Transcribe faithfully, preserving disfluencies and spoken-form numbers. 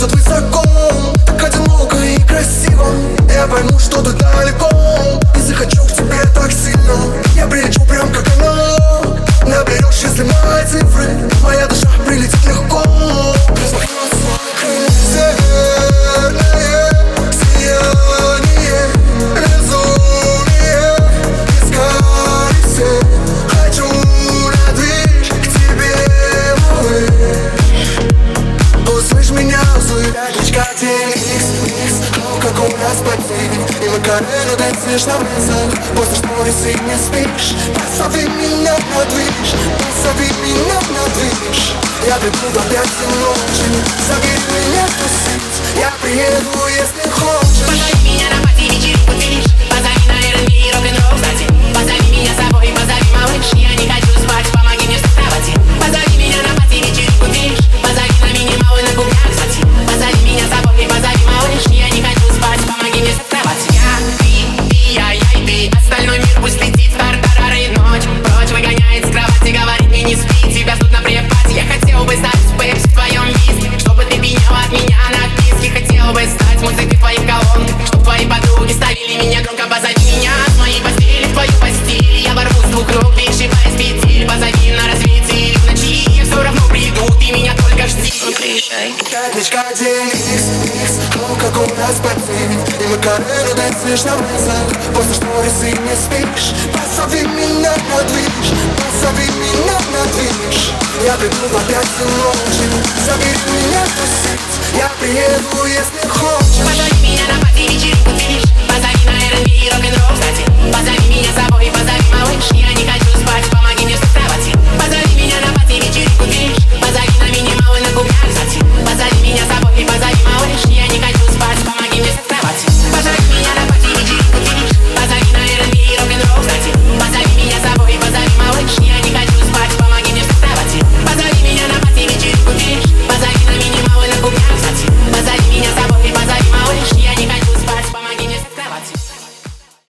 тут высоко, так одиноко и красиво. Я пойму, что ты далеко, и захочу к тебе так сильно. Я прилечу прям как аналог, наберешь, если мои цифры. Моя душа прилетит легко, распахнется крылья. Северное сияние, безумие, бесконечное. Хочу на движ к тебе, малыш. Услышь меня, услышь. Пятничка, день, икс, икс, о, как у нас потек. И мы каре танцуешь на улицах, после сторис и не спишь. Позови меня на движ, позови меня на движ. Я приду в объятия ночи, забери меня тусить. Я приеду, если хочешь. Позови меня на пати, вечеринку движ. Позови на эр энд би и рок-н-ролл, кстати. Позови меня с собой, позови, малыш. Я не хочу спать, помоги мне встать в кровати. Позови меня на пати, вечеринку движ. Позови на минимал и на губях, кстати. Позови меня с собой, позови, малыш. Я не хочу спать, помоги мне встать в кровати. Я, ты, ты, я, я и ты. Остальной мир пусть летит в тартарары. Ночь прочь выгоняет с кровати, говорит мне не спи. Тебя ждут на препате. Я хотел бы стать пепси в твоем виске, чтобы ты пьяняла от меня на виске. Хотел бы стать музыкой в твоих колонках, чтоб твои подруги ставили меня громко. Позови меня с моей постели в твою постель. Я ворвусь с двух рук, перешибая с петель. Позови на рассвете или в ночи. Я все равно приду, ты меня только жди. Ну приезжай. Пятничка, день, икс, икс, о, как у нас потек. И мы каре танцуешь на улицах, после сторис и не спишь. Позови меня на движ, позови меня на движ. Я приду в объятия ночи, забери меня тусить. Я приеду, если хочешь.